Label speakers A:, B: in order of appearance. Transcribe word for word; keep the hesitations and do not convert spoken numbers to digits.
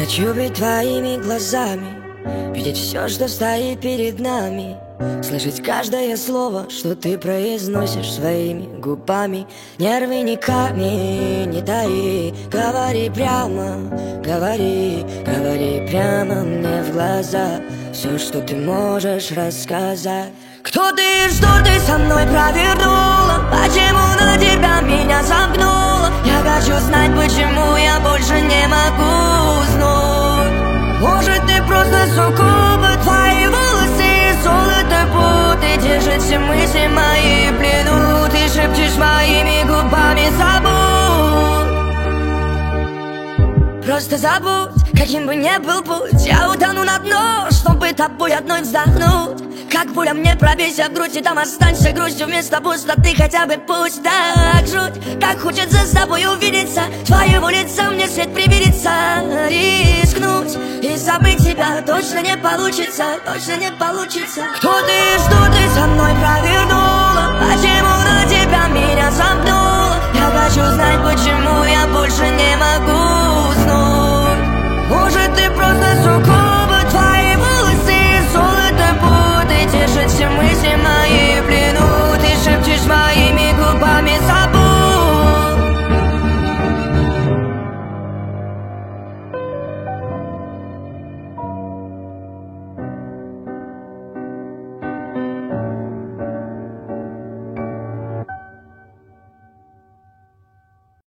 A: Хочу быть твоими глазами, видеть все, что стоит перед нами, слышать каждое слово, что ты произносишь своими губами. Не рви никами, не таи, говори прямо, говори, говори прямо мне в глаза все, что ты можешь рассказать. Кто ты, что ты со мной провернула? Почему на тебя меня замкнула? Я хочу знать, почему я больше не могу уснуть. Может, ты просто суккуба, твои волосы золото путы держит все мысли мои в плену. Ты шепчешь моими губами забудь. Просто забудь, каким бы ни был путь. Я утону на дно, чтобы тобой одной вздохнуть. Как пуля мне пробейся в грудь, и там останься грустью вместо пустоты. Хотя бы пусть так жуть, как хочется с тобой увидеться. Твоего лица мне свет привидится. Рискнуть и забыть тебя точно не получится, точно не получится. Кто ты, что ты со мной провернула? Почему на тебя меня замкнула? Я хочу знать, почему я больше не могу